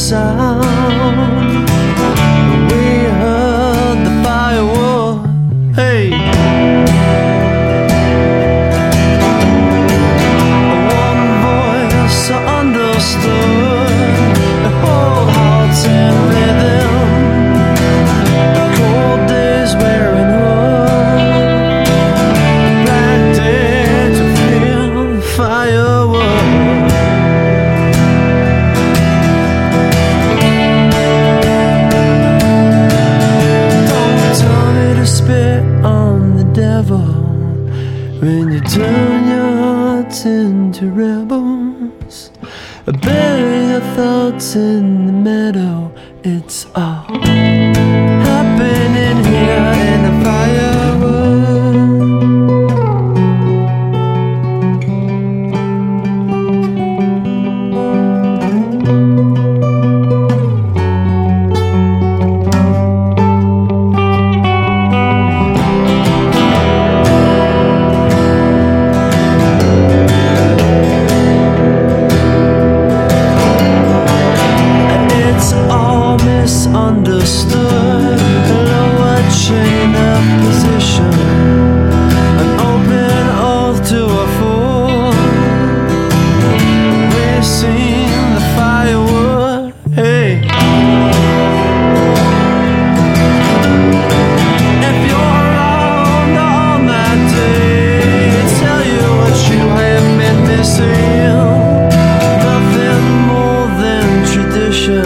sound. We heard the firewood. Hey, one voice understood the whole hearts and rhythm. Cold days wearing hood, black days to feel the firewood. Spit on the devil when you turn your hearts into rebels. Bury your thoughts in the meadow. It's all happening here in the firewood. Misunderstood, lower chain of position, an open oath to a fool. We've seen the firewood. Hey, if you're around on that day, tell you what you have been missing. Nothing more than tradition.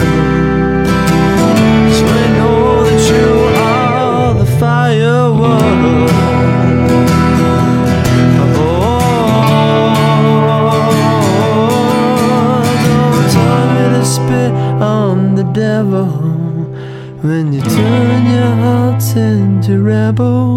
Spit on the devil when you turn your hearts into rebels.